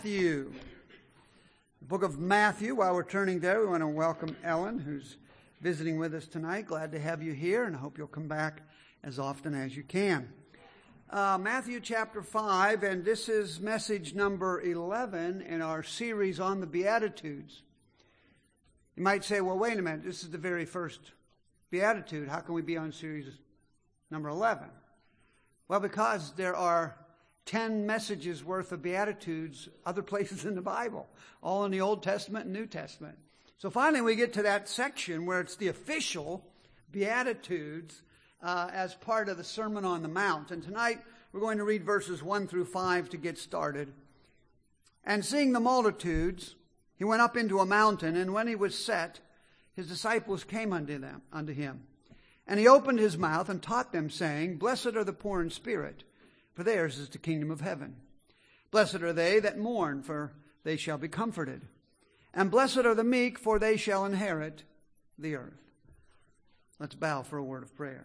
Matthew. The book of Matthew. While we're turning there, we want to welcome Ellen, who's visiting with us tonight. Glad to have you here, and I hope you'll come back as often as you can. Matthew chapter 5, and this is message number 11 in our series on the Beatitudes. You might say, well, wait a minute, this is the very first Beatitude. How can we be on series number 11? Well, because there are 10 messages worth of Beatitudes other places in the Bible, all in the Old Testament and New Testament. So finally we get to that section where it's the official Beatitudes as part of the Sermon on the Mount. And tonight we're going to read verses 1 through 5 to get started. And seeing the multitudes, he went up into a mountain, and when he was set, his disciples came unto him. And he opened his mouth and taught them, saying, Blessed are the poor in spirit, for theirs is the kingdom of heaven. Blessed are they that mourn, for they shall be comforted. And blessed are the meek, for they shall inherit the earth. Let's bow for a word of prayer.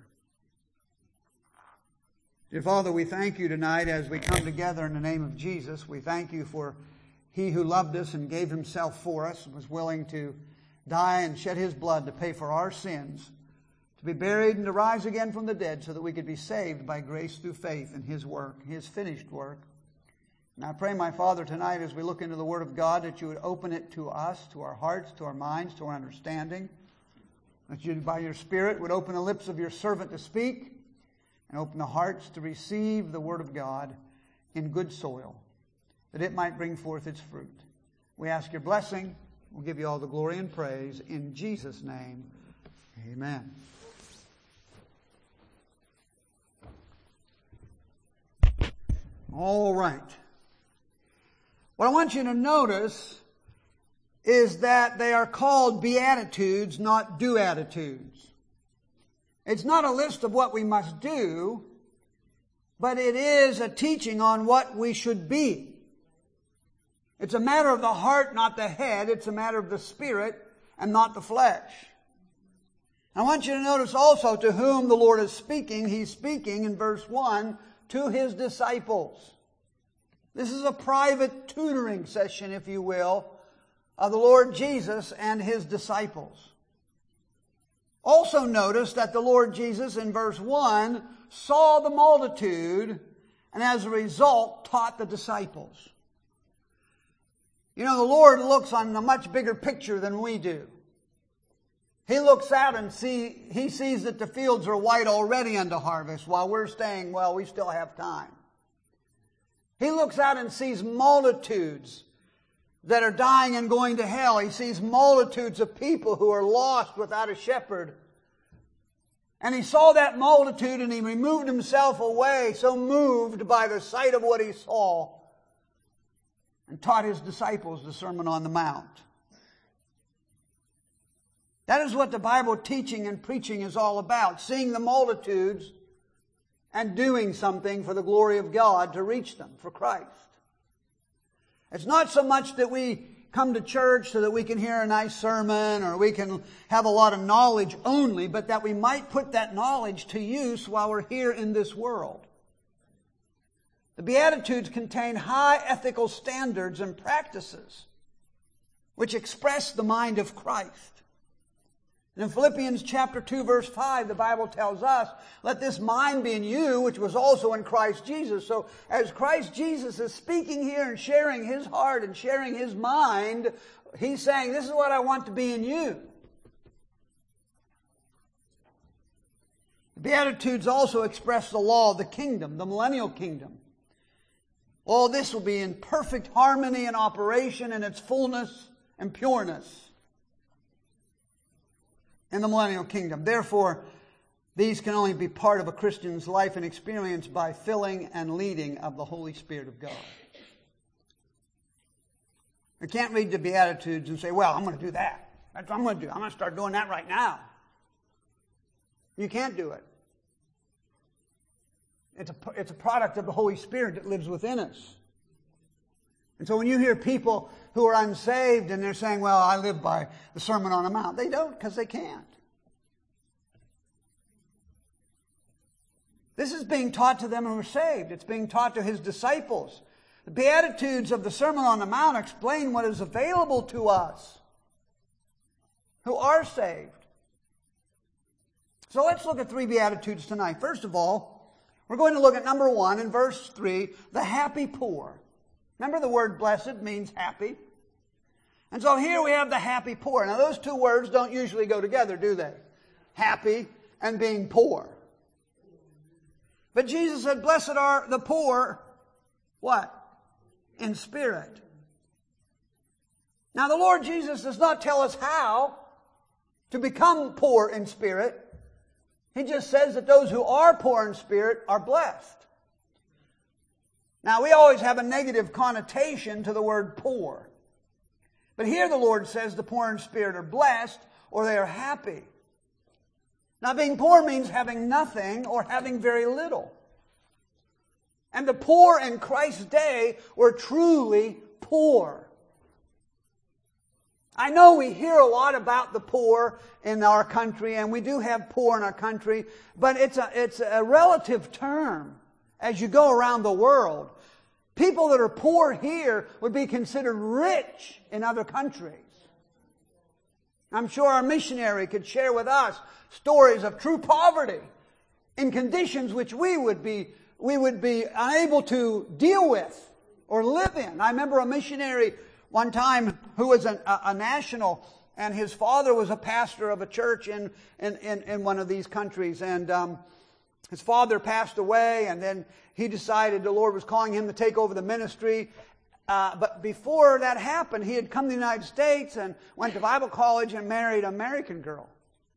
Dear Father, we thank you tonight as we come together in the name of Jesus. We thank you for he who loved us and gave himself for us, was willing to die and shed his blood to pay for our sins, to be buried and to rise again from the dead so that we could be saved by grace through faith in his work, his finished work. And I pray, my Father, tonight as we look into the Word of God, that you would open it to us, to our hearts, to our minds, to our understanding. That you, by your Spirit, would open the lips of your servant to speak and open the hearts to receive the Word of God in good soil, that it might bring forth its fruit. We ask your blessing. We'll give you all the glory and praise. In Jesus' name, amen. All right. What I want you to notice is that they are called Beatitudes, not Do-attitudes. It's not a list of what we must do, but it is a teaching on what we should be. It's a matter of the heart, not the head. It's a matter of the spirit and not the flesh. I want you to notice also to whom the Lord is speaking. He's speaking in verse 1 to his disciples. This is a private tutoring session, if you will, of the Lord Jesus and his disciples. Also notice that the Lord Jesus in verse 1 saw the multitude and as a result taught the disciples. You know, the Lord looks on a much bigger picture than we do. He looks out and he sees that the fields are white already unto harvest while we're saying, well, we still have time. He looks out and sees multitudes that are dying and going to hell. He sees multitudes of people who are lost without a shepherd. And he saw that multitude and he removed himself away, so moved by the sight of what he saw, and taught his disciples the Sermon on the Mount. That is what the Bible teaching and preaching is all about. Seeing the multitudes and doing something for the glory of God to reach them for Christ. It's not so much that we come to church so that we can hear a nice sermon or we can have a lot of knowledge only, but that we might put that knowledge to use while we're here in this world. The Beatitudes contain high ethical standards and practices which express the mind of Christ. And in Philippians chapter 2 verse 5, the Bible tells us, let this mind be in you, which was also in Christ Jesus. So as Christ Jesus is speaking here and sharing his heart and sharing his mind, he's saying, this is what I want to be in you. The Beatitudes also express the law of the kingdom, the millennial kingdom. All this will be in perfect harmony and operation in its fullness and pureness in the millennial kingdom. Therefore, these can only be part of a Christian's life and experience by filling and leading of the Holy Spirit of God. You can't read the Beatitudes and say, well, I'm going to do that. That's what I'm going to do. I'm going to start doing that right now. You can't do it. It's a product of the Holy Spirit that lives within us. And so when you hear people who are unsaved and they're saying, well, I live by the Sermon on the Mount, they don't because they can't. This is being taught to them who are saved. It's being taught to his disciples. The Beatitudes of the Sermon on the Mount explain what is available to us who are saved. So let's look at 3 Beatitudes tonight. First of all, we're going to look at number 1 in verse 3, the happy poor. Remember, the word blessed means happy. And so here we have the happy poor. Now those two words don't usually go together, do they? Happy and being poor. But Jesus said, blessed are the poor, what? In spirit. Now the Lord Jesus does not tell us how to become poor in spirit. He just says that those who are poor in spirit are blessed. Now we always have a negative connotation to the word poor. But here the Lord says the poor in spirit are blessed or they are happy. Now being poor means having nothing or having very little. And the poor in Christ's day were truly poor. I know we hear a lot about the poor in our country, and we do have poor in our country, but it's a relative term as you go around the world. People that are poor here would be considered rich in other countries. I'm sure our missionary could share with us stories of true poverty in conditions which we would be unable to deal with or live in. I remember a missionary one time who was a national, and his father was a pastor of a church in one of these countries, and his father passed away, and then he decided the Lord was calling him to take over the ministry. But before that happened, he had come to the United States and went to Bible college and married an American girl.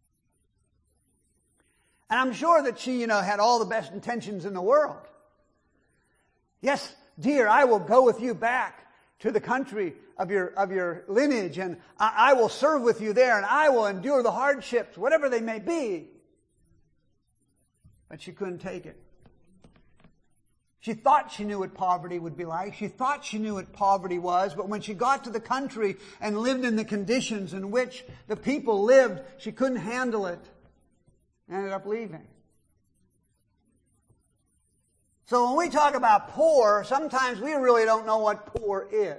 And I'm sure that she, had all the best intentions in the world. Yes, dear, I will go with you back to the country of your lineage, and I will serve with you there, and I will endure the hardships, whatever they may be. But she couldn't take it. She thought she knew what poverty would be like. She thought she knew what poverty was, but when she got to the country and lived in the conditions in which the people lived, she couldn't handle it. Ended up leaving. So when we talk about poor, sometimes we really don't know what poor is.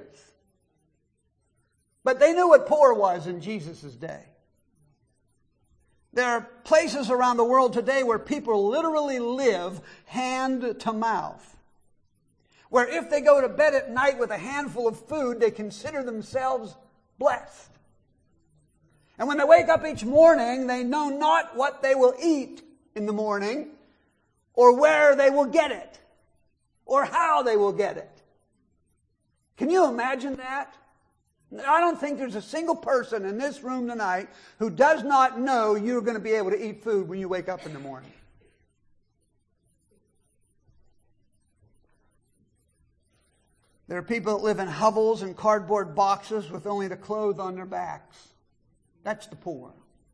But they knew what poor was in Jesus' day. There are places around the world today where people literally live hand to mouth. Where if they go to bed at night with a handful of food, they consider themselves blessed. And when they wake up each morning, they know not what they will eat in the morning, or where they will get it, or how they will get it. Can you imagine that? I don't think there's a single person in this room tonight who does not know you're going to be able to eat food when you wake up in the morning. There are people that live in hovels and cardboard boxes with only the clothes on their backs. That's the poor.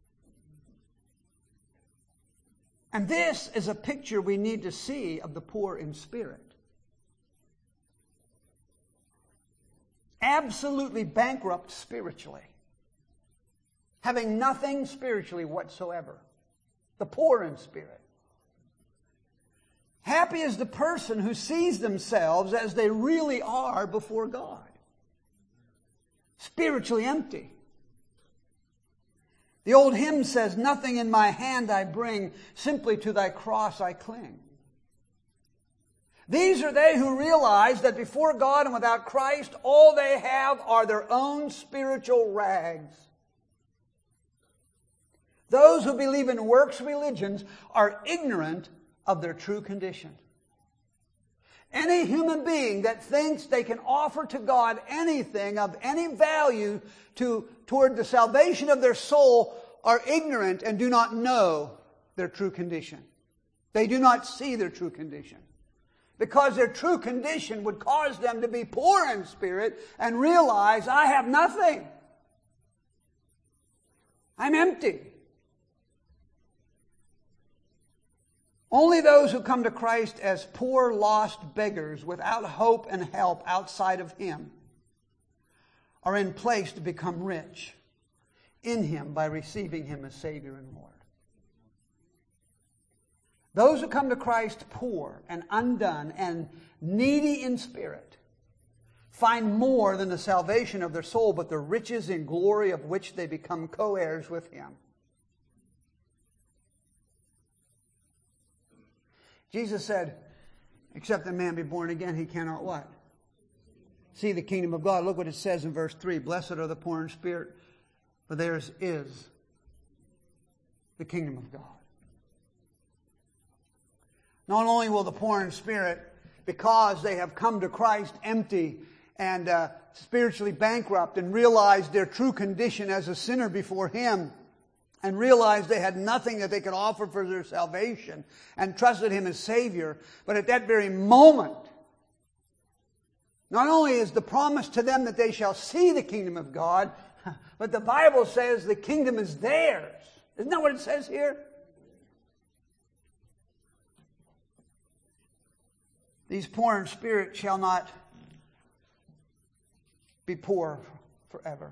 And this is a picture we need to see of the poor in spirit. Absolutely bankrupt spiritually. Having nothing spiritually whatsoever. The poor in spirit. Happy is the person who sees themselves as they really are before God. Spiritually empty. The old hymn says, nothing in my hand I bring, simply to thy cross I cling. These are they who realize that before God and without Christ, all they have are their own spiritual rags. Those who believe in works religions are ignorant of their true condition. Any human being that thinks they can offer to God anything of any value toward the salvation of their soul are ignorant and do not know their true condition. They do not see their true condition. Because their true condition would cause them to be poor in spirit and realize, I have nothing. I'm empty. Only those who come to Christ as poor, lost beggars without hope and help outside of Him are in place to become rich in Him by receiving Him as Savior and Lord. Those who come to Christ poor and undone and needy in spirit find more than the salvation of their soul, but the riches in glory of which they become co-heirs with Him. Jesus said, except a man be born again, he cannot what? See the kingdom of God. Look what it says in verse 3. Blessed are the poor in spirit, for theirs is the kingdom of God. Not only will the poor in spirit, because they have come to Christ empty and spiritually bankrupt and realized their true condition as a sinner before Him, and realized they had nothing that they could offer for their salvation, and trusted Him as Savior, but at that very moment, not only is the promise to them that they shall see the kingdom of God, but the Bible says the kingdom is theirs. Isn't that what it says here? These poor in spirit shall not be poor forever.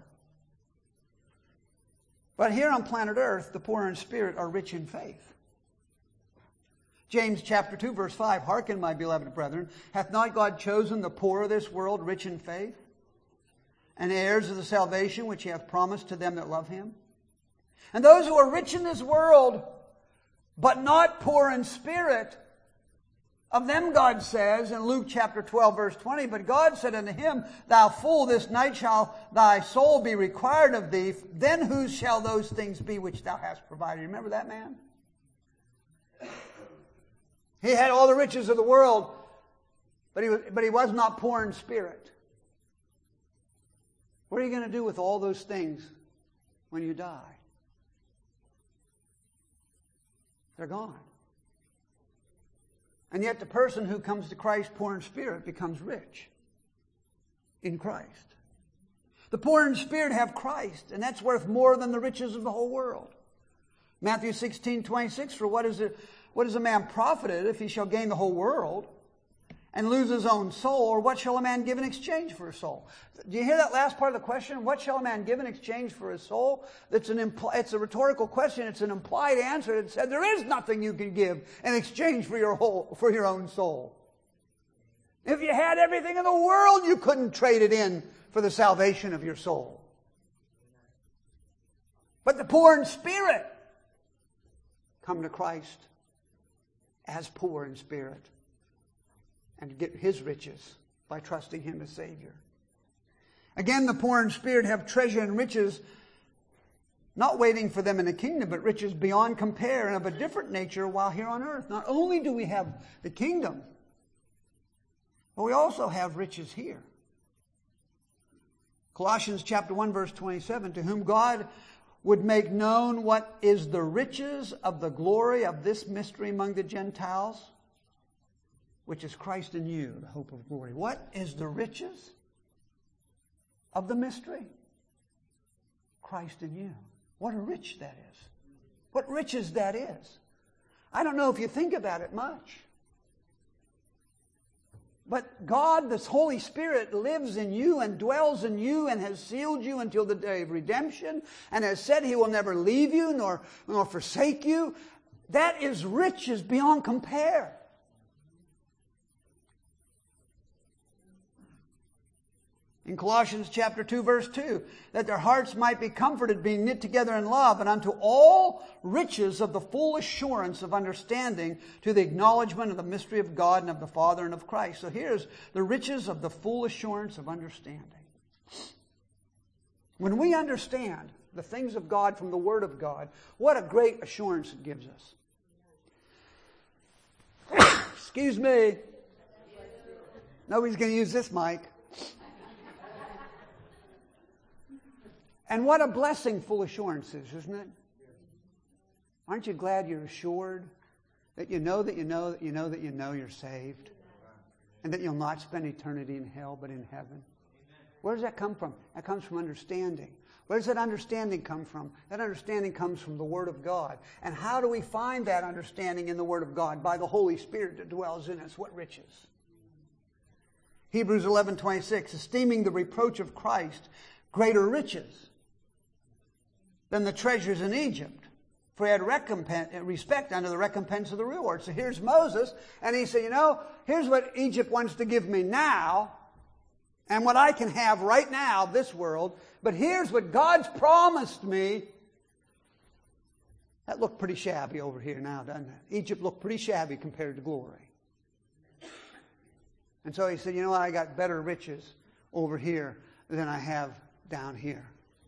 But here on planet Earth, the poor in spirit are rich in faith. James chapter 2, verse 5, Hearken, my beloved brethren, hath not God chosen the poor of this world rich in faith, and heirs of the salvation which He hath promised to them that love Him? And those who are rich in this world, but not poor in spirit, of them God says in Luke chapter 12, verse 20, But God said unto him, Thou fool, this night shall thy soul be required of thee. Then whose shall those things be which thou hast provided? Remember that man? He had all the riches of the world, but he was not poor in spirit. What are you going to do with all those things when you die? They're gone. And yet the person who comes to Christ poor in spirit becomes rich in Christ. The poor in spirit have Christ, and that's worth more than the riches of the whole world. Matthew 16:26, For what is a man profited if he shall gain the whole world and lose his own soul? Or what shall a man give in exchange for his soul? Do you hear that last part of the question? What shall a man give in exchange for his soul? It's a rhetorical question. It's an implied answer. It said there is nothing you can give in exchange for your own soul. If you had everything in the world, you couldn't trade it in for the salvation of your soul. But the poor in spirit come to Christ as poor in spirit and get His riches by trusting Him as Savior. Again, the poor in spirit have treasure and riches not waiting for them in the kingdom, but riches beyond compare and of a different nature while here on earth. Not only do we have the kingdom, but we also have riches here. Colossians chapter 1, verse 27, To whom God would make known what is the riches of the glory of this mystery among the Gentiles, which is Christ in you, the hope of glory. What is the riches of the mystery? Christ in you. What a rich that is. What riches that is. I don't know if you think about it much. But God, this Holy Spirit, lives in you and dwells in you and has sealed you until the day of redemption and has said He will never leave you nor forsake you. That is riches beyond compare. In Colossians chapter 2, verse 2, that their hearts might be comforted, being knit together in love, and unto all riches of the full assurance of understanding, to the acknowledgement of the mystery of God and of the Father and of Christ. So here's the riches of the full assurance of understanding. When we understand the things of God from the Word of God, what a great assurance it gives us. Excuse me. Nobody's going to use this mic. And what a blessing full assurance is, isn't it? Aren't you glad you're assured that you know that you know that you know that you know you're saved? And that you'll not spend eternity in hell but in heaven? Where does that come from? That comes from understanding. Where does that understanding come from? That understanding comes from the Word of God. And how do we find that understanding in the Word of God? By the Holy Spirit that dwells in us. What riches? Hebrews 11:26, esteeming the reproach of Christ greater riches than the treasures in Egypt, for he had respect unto the recompense of the reward. So here's Moses, and he said, here's what Egypt wants to give me now, and what I can have right now, this world, but here's what God's promised me. That looked pretty shabby over here now, doesn't it? Egypt looked pretty shabby compared to glory. And so he said, you know what, I got better riches over here than I have down here.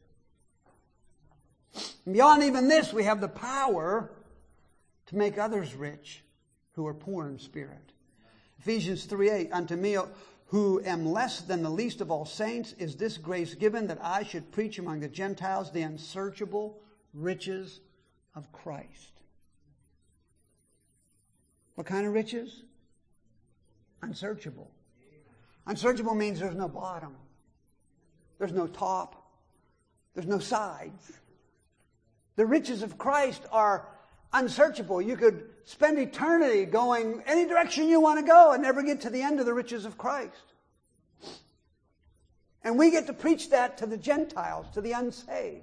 And beyond even this, we have the power to make others rich who are poor in spirit. Ephesians 3:8, unto me who am less than the least of all saints is this grace given, that I should preach among the Gentiles the unsearchable riches of Christ. What kind of riches? Unsearchable. Unsearchable means there's no bottom. There's no top. There's no sides. The riches of Christ are unsearchable. You could spend eternity going any direction you want to go and never get to the end of the riches of Christ. And we get to preach that to the Gentiles, to the unsaved.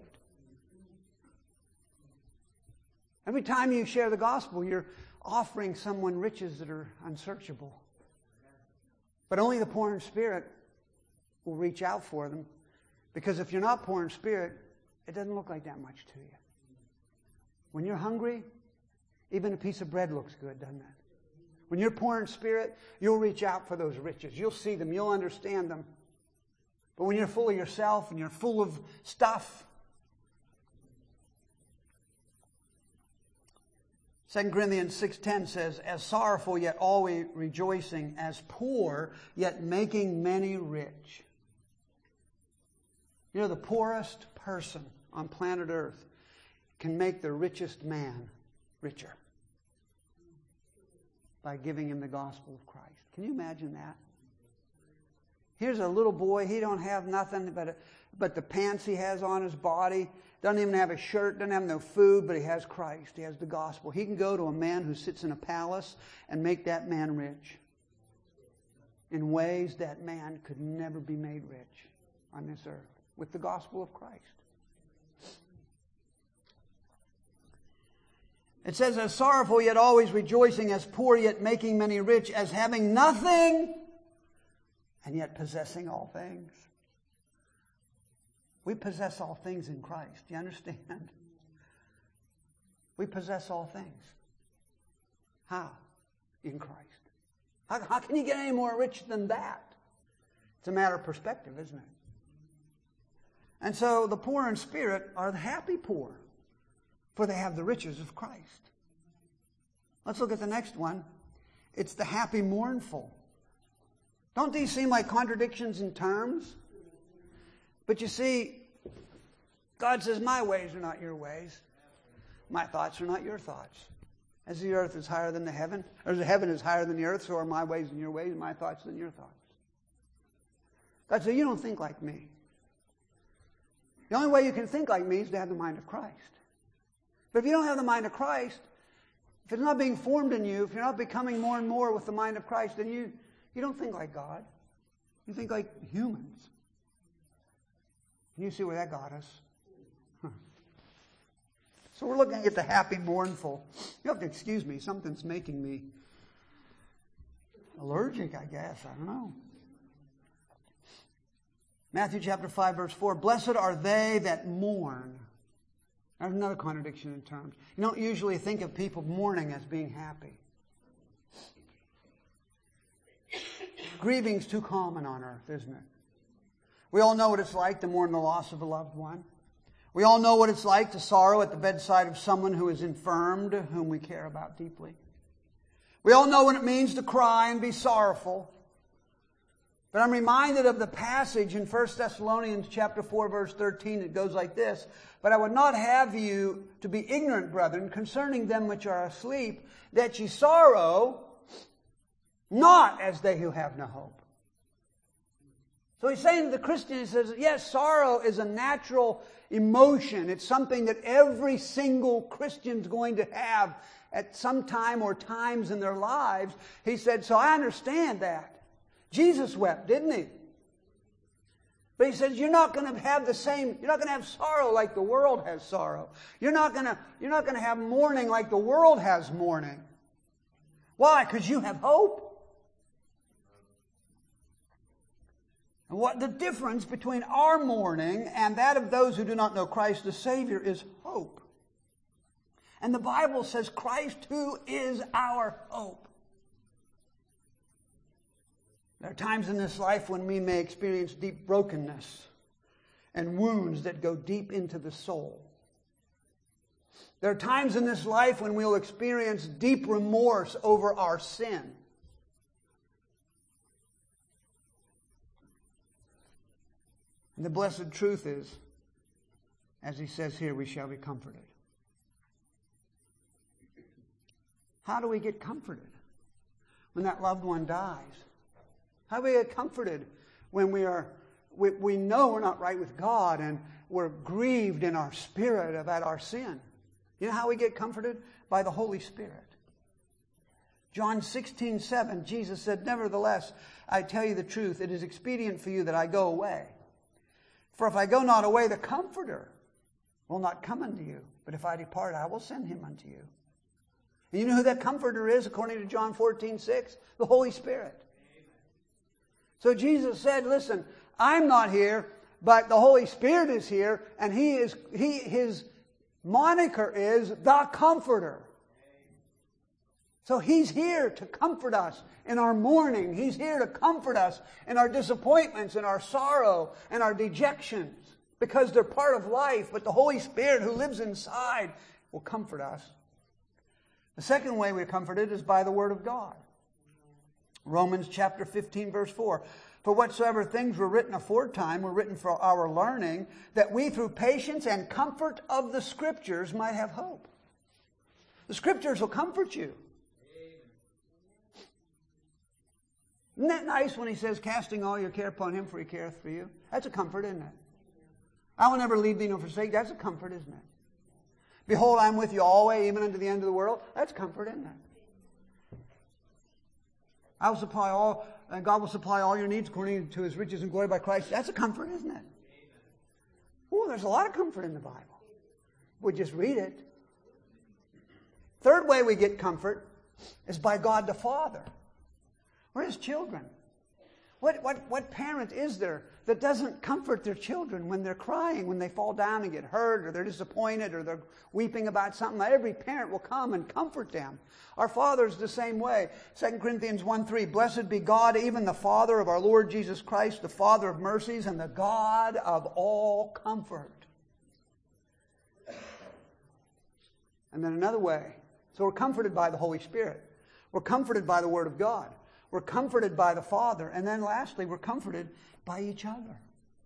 Every time you share the gospel, you're offering someone riches that are unsearchable. But only the poor in spirit will reach out for them. Because if you're not poor in spirit, it doesn't look like that much to you. When you're hungry, even a piece of bread looks good, doesn't it? When you're poor in spirit, you'll reach out for those riches. You'll see them. You'll understand them. But when you're full of yourself and you're full of stuff, 2 Corinthians 6:10 says, as sorrowful yet always rejoicing, as poor yet making many rich. You know, the poorest person on planet Earth can make the richest man richer by giving him the gospel of Christ. Can you imagine that? Here's a little boy, he don't have nothing but the pants he has on his body, doesn't even have a shirt, doesn't have no food, but he has Christ, he has the gospel. He can go to a man who sits in a palace and make that man rich in ways that man could never be made rich on this earth with the gospel of Christ. It says, as sorrowful yet always rejoicing, as poor yet making many rich, as having nothing and yet possessing all things. We possess all things in Christ. Do you understand? We possess all things. How? In Christ. How can you get any more rich than that? It's a matter of perspective, isn't it? And so the poor in spirit are the happy poor, for they have the riches of Christ. Let's look at the next one. It's the happy mournful. Don't these seem like contradictions in terms? But you see, God says, my ways are not your ways. My thoughts are not your thoughts. As the earth is higher than the heaven, or the heaven is higher than the earth, so are my ways than your ways, and my thoughts than your thoughts. God said, you don't think like me. The only way you can think like me is to have the mind of Christ. But if you don't have the mind of Christ, if it's not being formed in you, if you're not becoming more and more with the mind of Christ, then you don't think like God. You think like humans. And you see where that got us. So we're looking at the happy mournful. You have to excuse me. Something's making me allergic, I guess. I don't know. Matthew chapter 5, verse 4. Blessed are they that mourn. There's another contradiction in terms. You don't usually think of people mourning as being happy. Grieving's too common on earth, isn't it? We all know what it's like to mourn the loss of a loved one. We all know what it's like to sorrow at the bedside of someone who is infirmed, whom we care about deeply. We all know what it means to cry and be sorrowful. But I'm reminded of the passage in 1 Thessalonians chapter 4, verse 13. It goes like this. But I would not have you to be ignorant, brethren, concerning them which are asleep, that ye sorrow not as they who have no hope. So he's saying to the Christian, he says, yes, sorrow is a natural emotion. It's something that every single Christian's going to have at some time or times in their lives. He said, so I understand that. Jesus wept, didn't he? But he says, you're not going to have the same, you're not going to have sorrow like the world has sorrow. You're not going to have mourning like the world has mourning. Why? Because you have hope. And what the difference between our mourning and that of those who do not know Christ the Savior is hope. And the Bible says Christ, who is our hope. There are times in this life when we may experience deep brokenness and wounds that go deep into the soul. There are times in this life when we'll experience deep remorse over our sin. And the blessed truth is, as he says here, we shall be comforted. How do we get comforted when that loved one dies? How do we get comforted when we know we're not right with God and we're grieved in our spirit about our sin? You know how we get comforted? By the Holy Spirit. John 16:7, Jesus said, "Nevertheless, I tell you the truth, it is expedient for you that I go away. For if I go not away, the Comforter will not come unto you. But if I depart, I will send him unto you." And you know who that Comforter is, according to John 14:6? The Holy Spirit. So Jesus said, listen, I'm not here, but the Holy Spirit is here, and his moniker is the Comforter. So he's here to comfort us in our mourning. He's here to comfort us in our disappointments, in our sorrow, and our dejections, because they're part of life. But the Holy Spirit who lives inside will comfort us. The second way we're comforted is by the Word of God. Romans chapter 15, verse 4. For whatsoever things were written aforetime were written for our learning, that we through patience and comfort of the Scriptures might have hope. The Scriptures will comfort you. Isn't that nice when he says, casting all your care upon him, for he careth for you? That's a comfort, isn't it? I will never leave thee nor forsake. That's a comfort, isn't it? Behold, I'm with you always, even unto the end of the world. That's comfort, isn't it? I will supply all, and God will supply all your needs according to his riches and glory by Christ. That's a comfort, isn't it? Oh, there's a lot of comfort in the Bible. We just read it. Third way we get comfort is by God the Father. We're his children. What parent is there that doesn't comfort their children when they're crying, when they fall down and get hurt, or they're disappointed, or they're weeping about something? Every parent will come and comfort them. Our Father's the same way. 2 Corinthians 1:3, Blessed be God, even the Father of our Lord Jesus Christ, the Father of mercies and the God of all comfort. And then another way. So we're comforted by the Holy Spirit. We're comforted by the Word of God. We're comforted by the Father. And then lastly, we're comforted by each other.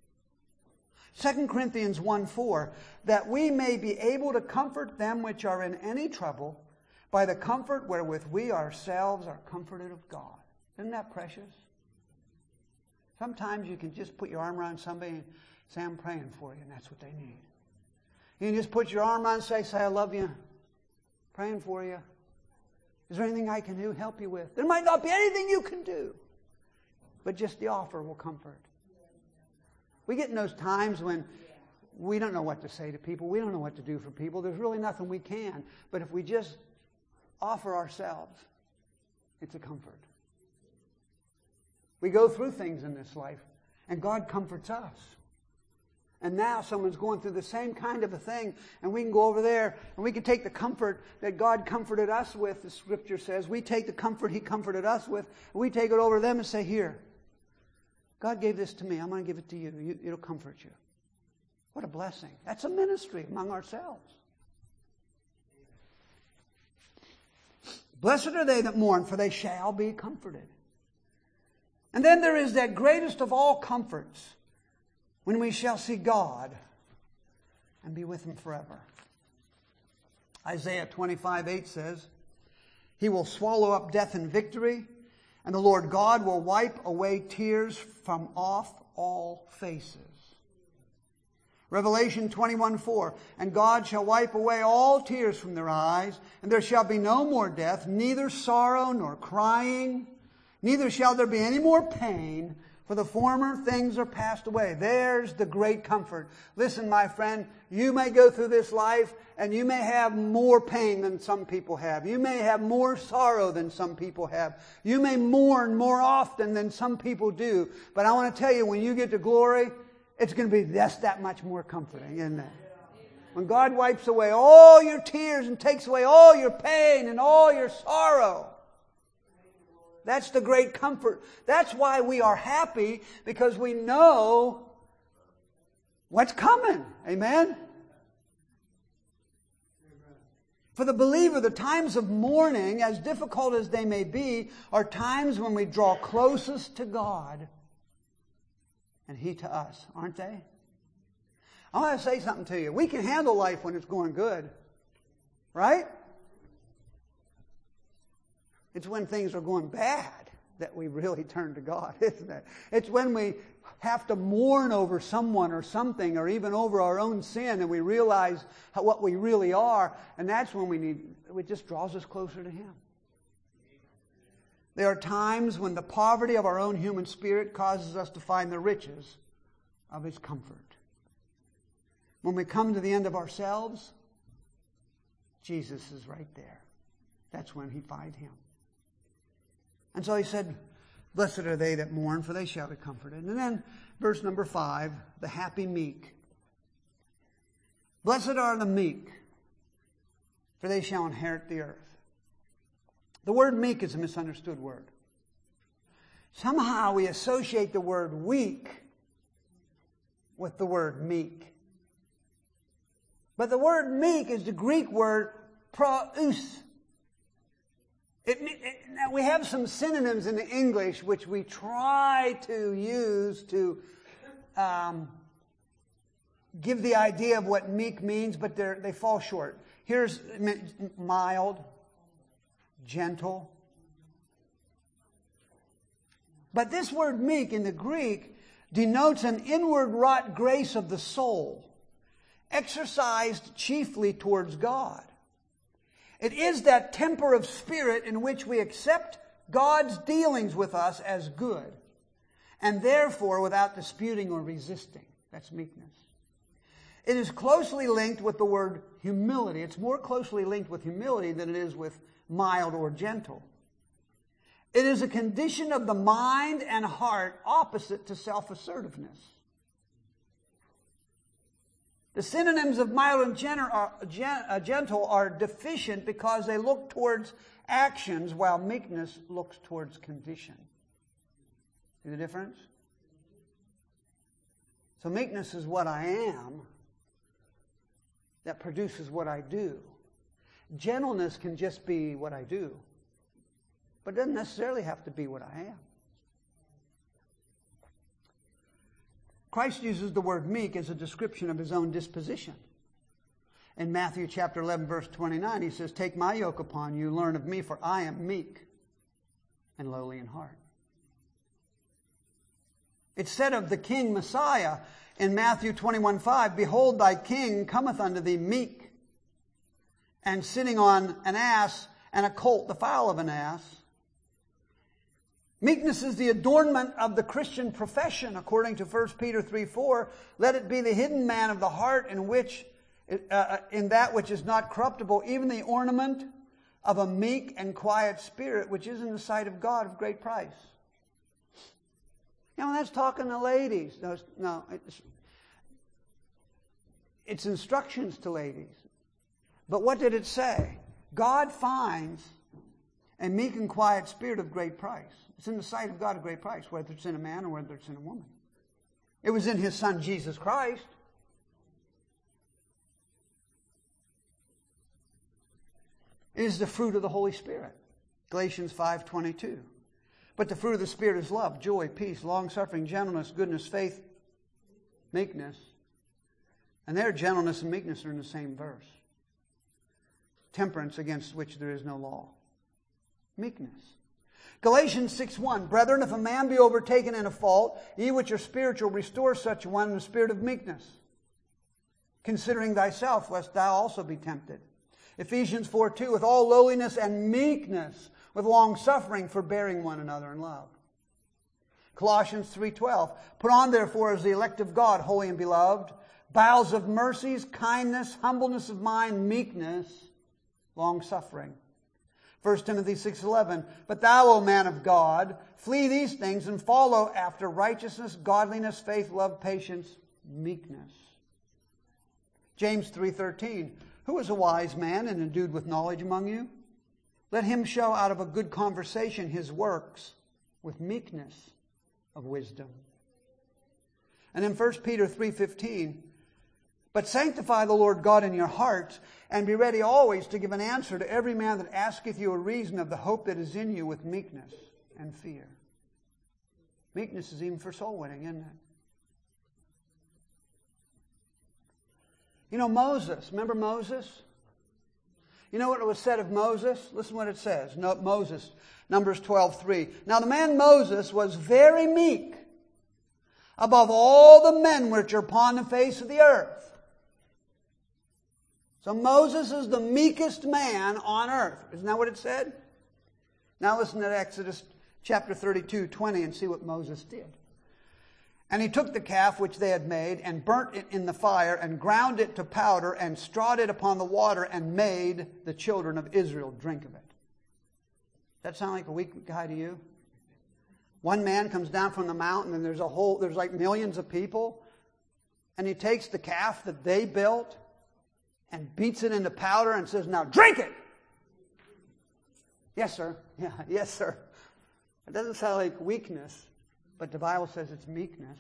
2 Corinthians 1:4, that we may be able to comfort them which are in any trouble by the comfort wherewith we ourselves are comforted of God. Isn't that precious? Sometimes you can just put your arm around somebody and say, I'm praying for you, and that's what they need. You can just put your arm around and say, I love you, praying for you. Is there anything I can do, help you with? There might not be anything you can do, but just the offer will comfort. We get in those times when we don't know what to say to people. We don't know what to do for people. There's really nothing we can. But if we just offer ourselves, it's a comfort. We go through things in this life, and God comforts us. And now someone's going through the same kind of a thing, and we can go over there, and we can take the comfort that God comforted us with, the Scripture says. We take the comfort He comforted us with, and we take it over to them and say, here, God gave this to me. I'm going to give it to you. It'll comfort you. What a blessing. That's a ministry among ourselves. Blessed are they that mourn, for they shall be comforted. And then there is that greatest of all comforts, when we shall see God and be with Him forever. Isaiah 25:8 says, He will swallow up death in victory, and the Lord God will wipe away tears from off all faces. Revelation 21:4, And God shall wipe away all tears from their eyes, and there shall be no more death, neither sorrow nor crying, neither shall there be any more pain, For the former things are passed away. There's the great comfort. Listen, my friend, you may go through this life and you may have more pain than some people have. You may have more sorrow than some people have. You may mourn more often than some people do. But I want to tell you, when you get to glory, it's going to be just that much more comforting, isn't it? When God wipes away all your tears and takes away all your pain and all your sorrow. That's the great comfort. That's why we are happy, because we know what's coming. Amen? For the believer, the times of mourning, as difficult as they may be, are times when we draw closest to God and He to us, aren't they? I want to say something to you. We can handle life when it's going good. Right? It's when things are going bad that we really turn to God, isn't it? It's when we have to mourn over someone or something, or even over our own sin, and we realize what we really are, and that's when it just draws us closer to Him. There are times when the poverty of our own human spirit causes us to find the riches of His comfort. When we come to the end of ourselves, Jesus is right there. That's when He find Him. And so He said, blessed are they that mourn, for they shall be comforted. And then verse number 5, the happy meek. Blessed are the meek, for they shall inherit the earth. The word meek is a misunderstood word. Somehow we associate the word weak with the word meek. But the word meek is the Greek word praus. Now we have some synonyms in the English which we try to use to give the idea of what meek means, but they fall short. Here's mild, gentle. But this word meek in the Greek denotes an inward wrought grace of the soul, exercised chiefly towards God. It is that temper of spirit in which we accept God's dealings with us as good, and therefore without disputing or resisting. That's meekness. It is closely linked with the word humility. It's more closely linked with humility than it is with mild or gentle. It is a condition of the mind and heart opposite to self-assertiveness. The synonyms of mild and gentle are deficient because they look towards actions, while meekness looks towards condition. See the difference? So meekness is what I am that produces what I do. Gentleness can just be what I do, but it doesn't necessarily have to be what I am. Christ uses the word meek as a description of His own disposition. In Matthew chapter 11, verse 29, He says, take my yoke upon you, learn of me, for I am meek and lowly in heart. It's said of the King Messiah in Matthew 21:5, behold, thy King cometh unto thee meek, and sitting on an ass, and a colt, the foal of an ass. Meekness is the adornment of the Christian profession, according to 1 Peter 3:4. Let it be the hidden man of the heart in that which is not corruptible, even the ornament of a meek and quiet spirit, which is in the sight of God of great price. You know, that's talking to ladies. No, it's instructions to ladies. But what did it say? God finds a meek and quiet spirit of great price. It's in the sight of God of great price, whether it's in a man or whether it's in a woman. It was in His Son, Jesus Christ. It is the fruit of the Holy Spirit. Galatians 5:22. But the fruit of the Spirit is love, joy, peace, long-suffering, gentleness, goodness, faith, meekness. And there, gentleness and meekness are in the same verse. Temperance, against which there is no law. Meekness. Galatians 6:1, brethren, if a man be overtaken in a fault, ye which are spiritual, restore such a one in the spirit of meekness, considering thyself, lest thou also be tempted. Ephesians 4:2, with all lowliness and meekness, with long suffering, forbearing one another in love. Colossians 3:12. Put on therefore as the elect of God, holy and beloved, bowels of mercies, kindness, humbleness of mind, meekness, long-suffering. 1 Timothy 6:11. But thou, O man of God, flee these things and follow after righteousness, godliness, faith, love, patience, meekness. James 3:13. Who is a wise man and endued with knowledge among you? Let him show out of a good conversation his works with meekness of wisdom. And in 1 Peter 3:15, but sanctify the Lord God in your hearts, and be ready always to give an answer to every man that asketh you a reason of the hope that is in you with meekness and fear. Meekness is even for soul winning, isn't it? You know, Moses, remember Moses? You know what was said of Moses? Listen what it says. Moses, Numbers 12:3. Now the man Moses was very meek above all the men which are upon the face of the earth. So Moses is the meekest man on earth. Isn't that what it said? Now listen to Exodus chapter 32:20 and see what Moses did. And he took the calf which they had made and burnt it in the fire and ground it to powder and strawed it upon the water and made the children of Israel drink of it. Does that sound like a weak guy to you? One man comes down from the mountain and there's like millions of people, and he takes the calf that they built and beats it into powder and says, now drink it! Yes, sir. Yeah, yes, sir. It doesn't sound like weakness, but the Bible says it's meekness.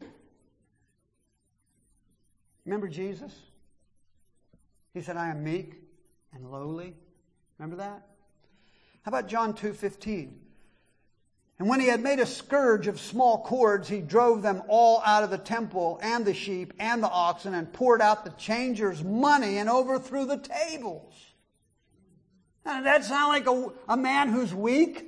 Remember Jesus? He said, I am meek and lowly. Remember that? How about John 2:15? And when he had made a scourge of small cords, he drove them all out of the temple, and the sheep and the oxen, and poured out the changers' money and overthrew the tables. Now, does that sound like a man who's weak?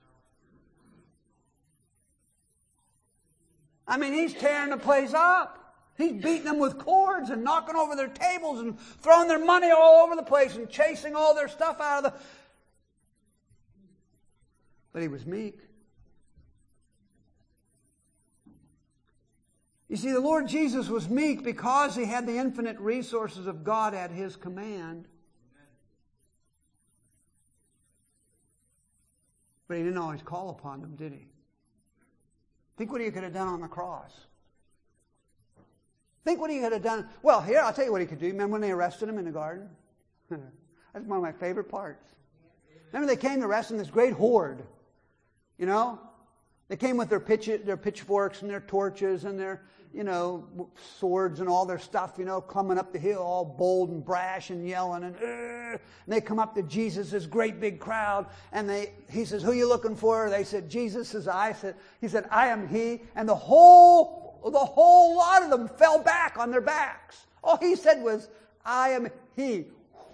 I mean, he's tearing the place up. He's beating them with cords and knocking over their tables and throwing their money all over the place and chasing all their stuff out of the... But he was meek. You see, the Lord Jesus was meek because he had the infinite resources of God at his command. But he didn't always call upon them, did he? Think what he could have done on the cross. Think what he could have done. Well, here, I'll tell you what he could do. Remember when they arrested him in the garden? That's one of my favorite parts. Remember they came to arrest him, this great horde. You know? They came with their pitchforks and their torches and their, swords and all their stuff, coming up the hill all bold and brash and yelling. And they come up to Jesus, this great big crowd. And he says, who are you looking for? They said, Jesus is I. He said, I am he. And the whole lot of them fell back on their backs. All he said was, I am he.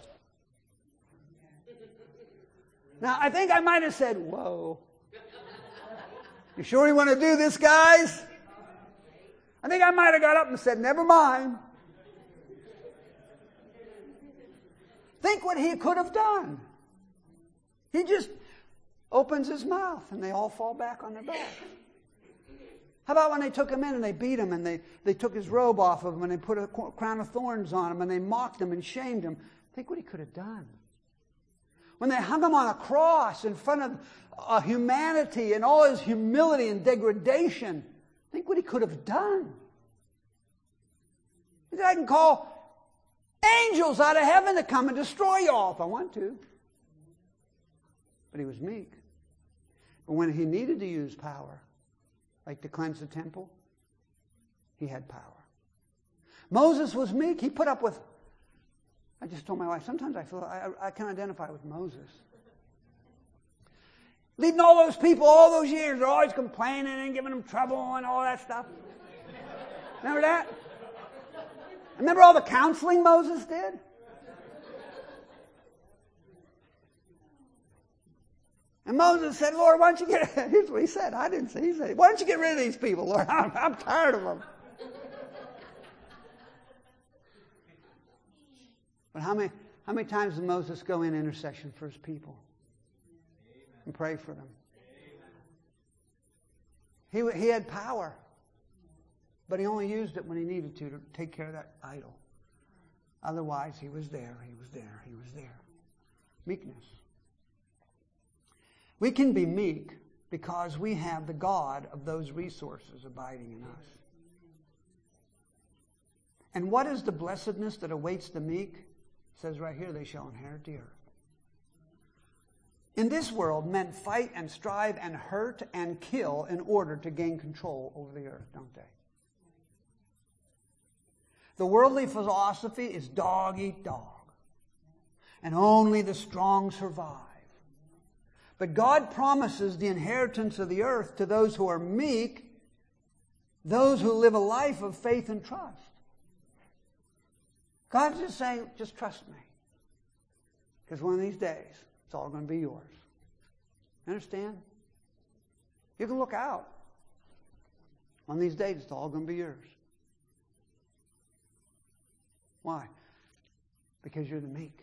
Now, I think I might have said, whoa. You sure you want to do this, guys? I think I might have got up and said, never mind. Think what he could have done. He just opens his mouth and they all fall back on their back. How about when they took him in and they beat him and they took his robe off of him and they put a crown of thorns on him and they mocked him and shamed him? Think what he could have done. When they hung him on a cross in front of humanity and all his humility and degradation, think what he could have done. He said, I can call angels out of heaven to come and destroy you all if I want to. But he was meek. But when he needed to use power, like to cleanse the temple, he had power. Moses was meek. He put up with... I just told my wife, sometimes I feel I can identify with Moses. Leading all those people all those years, they're always complaining and giving them trouble and all that stuff. Remember that? Remember all the counseling Moses did? And Moses said, Lord, why don't you get... Here's what he said. I didn't say. He said, why don't you get rid of these people, Lord? I'm tired of them. But how many times did Moses go in intercession for his people and pray for them? He had power. But he only used it when he needed to take care of that idol. Otherwise, he was there, he was there, he was there. Meekness. We can be meek because we have the God of those resources abiding in us. And what is the blessedness that awaits the meek? It says right here, they shall inherit the earth. In this world, men fight and strive and hurt and kill in order to gain control over the earth, don't they? The worldly philosophy is dog eat dog. And only the strong survive. But God promises the inheritance of the earth to those who are meek, those who live a life of faith and trust. God's just saying, just trust me. Because one of these days, it's all going to be yours. You understand? You can look out. One of these days, it's all going to be yours. Why? Because you're the meek.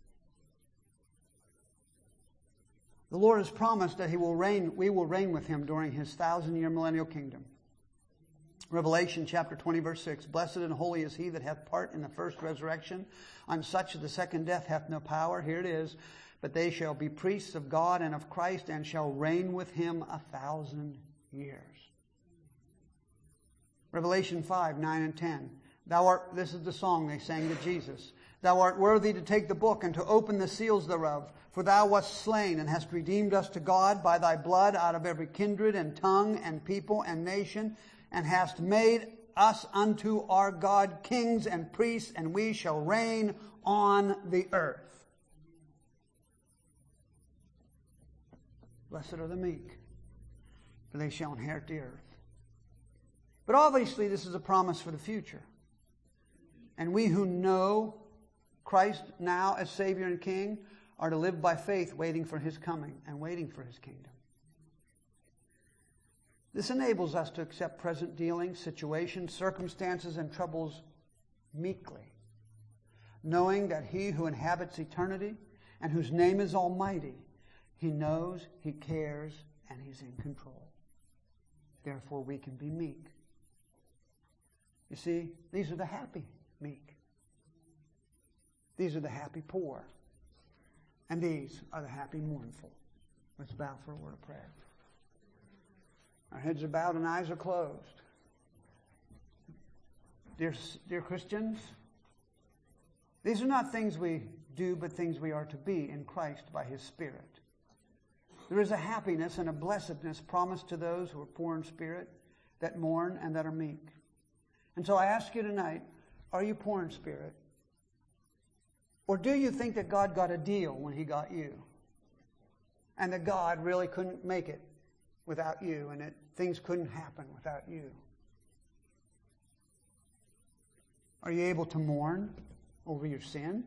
The Lord has promised that we will reign with Him during His 1,000-year millennial kingdom. Revelation chapter 20 verse 6, Blessed and holy is he that hath part in the first resurrection. On such the second death hath no power. Here it is. But they shall be priests of God and of Christ, and shall reign with Him 1,000 years. Revelation 5, 9 and 10. This is the song they sang to Jesus. Thou art worthy to take the book and to open the seals thereof. For thou wast slain and hast redeemed us to God by thy blood out of every kindred and tongue and people and nation, and hast made us unto our God kings and priests, and we shall reign on the earth. Blessed are the meek, for they shall inherit the earth. But obviously this is a promise for the future. And we who know Christ now as Savior and King are to live by faith, waiting for His coming and waiting for His kingdom. This enables us to accept present dealings, situations, circumstances, and troubles meekly, knowing that He who inhabits eternity and whose name is Almighty, He knows, He cares, and He's in control. Therefore, we can be meek. You see, these are the happy meek. These are the happy poor. And these are the happy mournful. Let's bow for a word of prayer. Our heads are bowed and eyes are closed. Dear Christians, these are not things we do, but things we are to be in Christ by His Spirit. There is a happiness and a blessedness promised to those who are poor in spirit, that mourn, and that are meek. And so I ask you tonight, are you poor in spirit? Or do you think that God got a deal when He got you? And that God really couldn't make it without you, and that things couldn't happen without you? Are you able to mourn over your sin?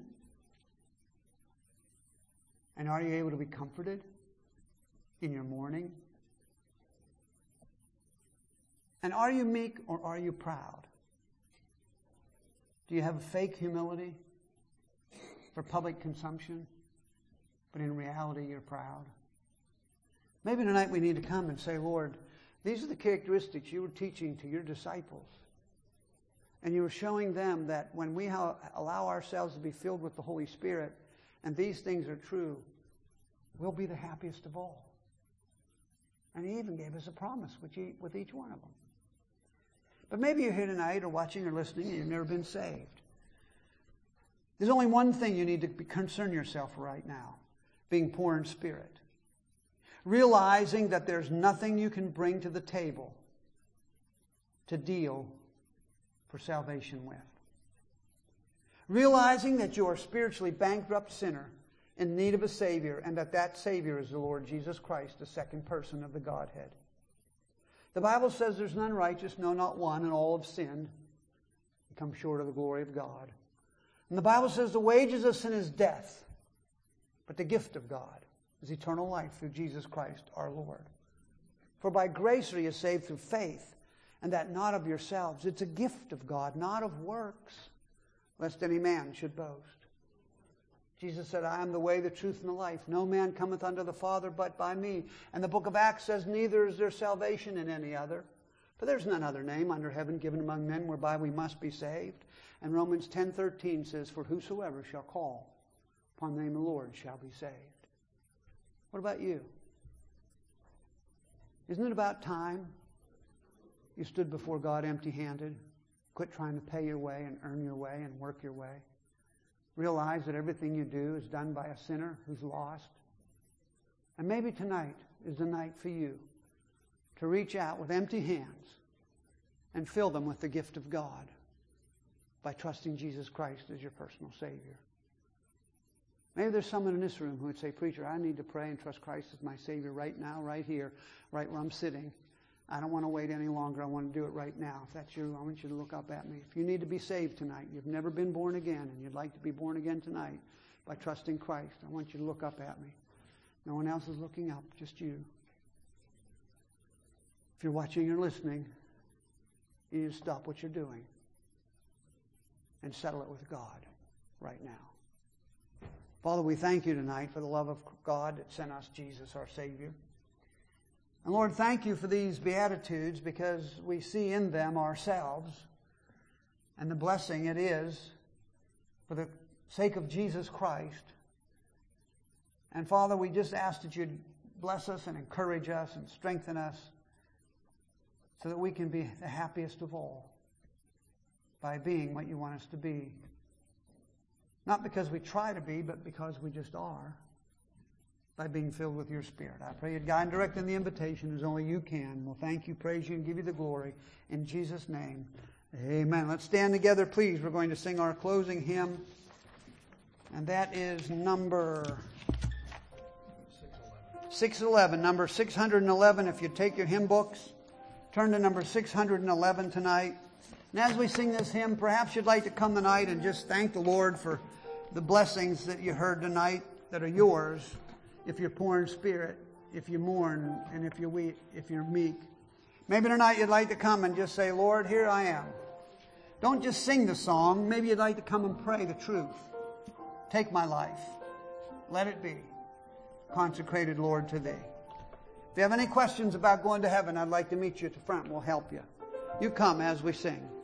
And are you able to be comforted in your mourning? And are you meek or are you proud? Do you have a fake humility for public consumption, but in reality you're proud? Maybe tonight we need to come and say, Lord, these are the characteristics you were teaching to your disciples. And you were showing them that when we allow ourselves to be filled with the Holy Spirit, and these things are true, we'll be the happiest of all. And He even gave us a promise with each one of them. But maybe you're here tonight or watching or listening and you've never been saved. There's only one thing you need to concern yourself right now, being poor in spirit. Realizing that there's nothing you can bring to the table to deal for salvation with. Realizing that you're a spiritually bankrupt sinner in need of a Savior, and that Savior is the Lord Jesus Christ, the second person of the Godhead. The Bible says there's none righteous, no, not one, and all have sinned and come short of the glory of God. And the Bible says the wages of sin is death, but the gift of God is eternal life through Jesus Christ our Lord. For by grace are you saved through faith, and that not of yourselves. It's a gift of God, not of works, lest any man should boast. Jesus said, I am the way, the truth, and the life. No man cometh unto the Father but by me. And the book of Acts says, neither is there salvation in any other. For there's none other name under heaven given among men whereby we must be saved. And Romans 10:13 says, for whosoever shall call upon the name of the Lord shall be saved. What about you? Isn't it about time you stood before God empty-handed? Quit trying to pay your way and earn your way and work your way. Realize that everything you do is done by a sinner who's lost. And maybe tonight is the night for you to reach out with empty hands and fill them with the gift of God by trusting Jesus Christ as your personal Savior. Maybe there's someone in this room who would say, preacher, I need to pray and trust Christ as my Savior right now, right here, right where I'm sitting. I don't want to wait any longer. I want to do it right now. If that's you, I want you to look up at me. If you need to be saved tonight, you've never been born again, and you'd like to be born again tonight by trusting Christ, I want you to look up at me. No one else is looking up, just you. If you're watching or listening, you need to stop what you're doing and settle it with God right now. Father, we thank you tonight for the love of God that sent us Jesus, our Savior. And Lord, thank you for these Beatitudes, because we see in them ourselves and the blessing it is for the sake of Jesus Christ. And Father, we just ask that you'd bless us and encourage us and strengthen us so that we can be the happiest of all by being what you want us to be. Not because we try to be, but because we just are. By being filled with your Spirit. I pray you'd guide and direct in the invitation as only you can. We'll thank you, praise you, and give you the glory. In Jesus' name, amen. Let's stand together, please. We're going to sing our closing hymn. And that is number 611. Number 611. If you take your hymn books, turn to number 611 tonight. And as we sing this hymn, perhaps you'd like to come tonight and just thank the Lord for the blessings that you heard tonight that are yours. If you're poor in spirit, if you mourn, and if you're weak, if you're meek. Maybe tonight you'd like to come and just say, Lord, here I am. Don't just sing the song. Maybe you'd like to come and pray the truth. Take my life. Let it be consecrated, Lord, to thee. If you have any questions about going to heaven, I'd like to meet you at the front. We'll help you. You come as we sing.